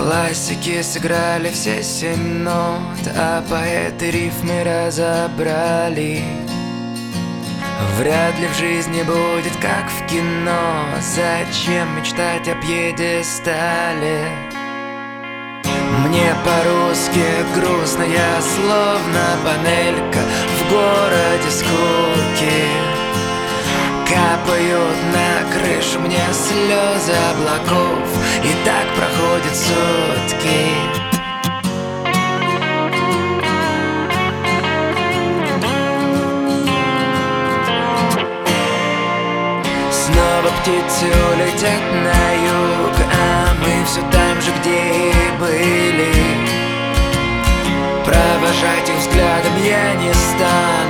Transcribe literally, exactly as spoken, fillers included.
Классики сыграли все семь нот, а поэты рифмы разобрали. Вряд ли в жизни будет как в кино. Зачем мечтать о пьедестале? Мне по-русски грустно, я словно панелька в городе скуки. Капают на крышу мне слезы облаков, и так проходят сутки. Снова птицы улетят на юг, а мы все там же, где и были. Провожать их взглядом я не стану.